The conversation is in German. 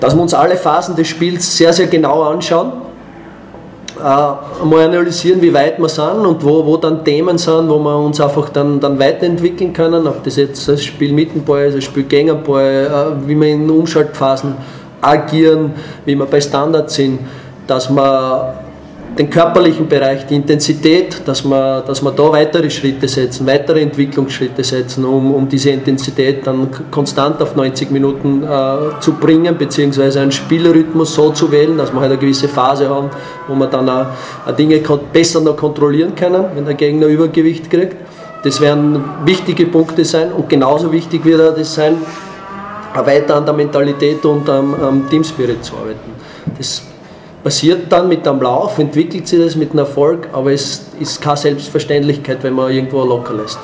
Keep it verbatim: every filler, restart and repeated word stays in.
dass wir uns alle Phasen des Spiels sehr, sehr genau anschauen, äh, mal analysieren, wie weit wir sind und wo, wo dann Themen sind, wo wir uns einfach dann, dann weiterentwickeln können, ob das jetzt das Spiel mit dem Ball ist, das Spiel gegen den Ball, äh, wie wir in Umschaltphasen agieren, wie wir bei Standards sind, dass wir den körperlichen Bereich, die Intensität, dass wir, dass wir da weitere Schritte setzen, weitere Entwicklungsschritte setzen, um, um diese Intensität dann konstant auf neunzig Minuten äh, zu bringen, beziehungsweise einen Spielrhythmus so zu wählen, dass wir halt eine gewisse Phase haben, wo wir dann auch, auch Dinge besser noch kontrollieren können, wenn der Gegner Übergewicht kriegt. Das werden wichtige Punkte sein und genauso wichtig wird auch das sein, weiter an der Mentalität und am, am Teamspirit zu arbeiten. Das passiert dann mit einem Lauf, entwickelt sich das mit einem Erfolg, aber es ist keine Selbstverständlichkeit, wenn man irgendwo locker lässt.